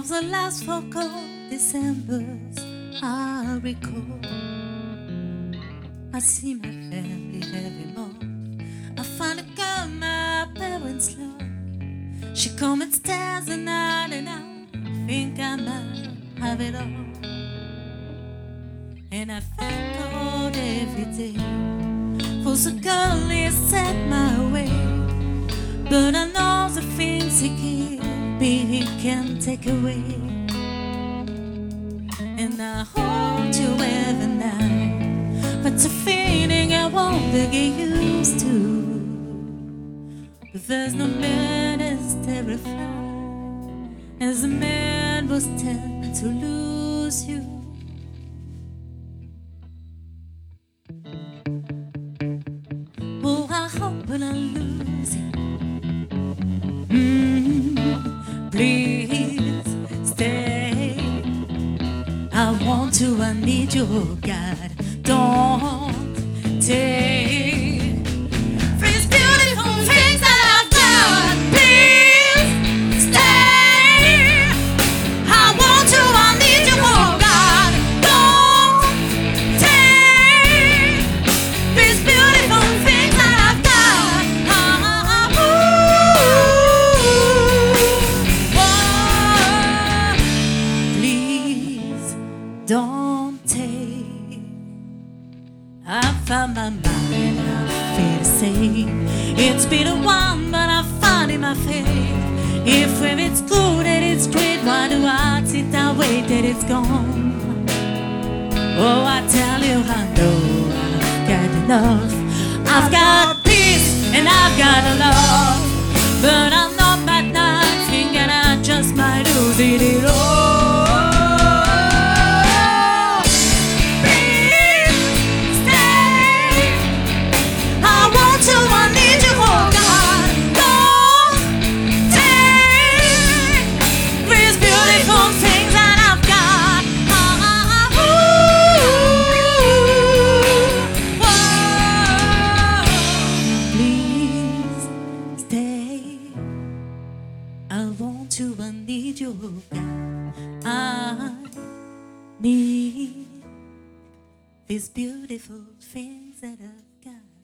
Those are last for cold Decembers I recall. I see my family every month. I find a girl my parents love. She comes and stares the night and I think I might have it all. And I thank God every day for the girl He set my way. But I know the things He gives me He can take away. And I hold you every night, but it's a feeling I won't get used to. But there's no man as terrified as a man was tend to lose you. Oh, I hope when I lose you, please stay. I want to, I need you, God. Don't take these beautiful things that I've done. Please stay. I want to, I need you, oh God. Don't take these beautiful things that I've done. Please don't take. I found my mind and I feel the same. It's been a while, but I find in my faith. If it's good and it's great, why do I sit and wait that it's gone? Oh, I tell you, I know I've got enough. I've got peace and I've got a love, but I'm not that night thinking I just might lose it all. I want to, I need you, God. I need these beautiful things that I've got.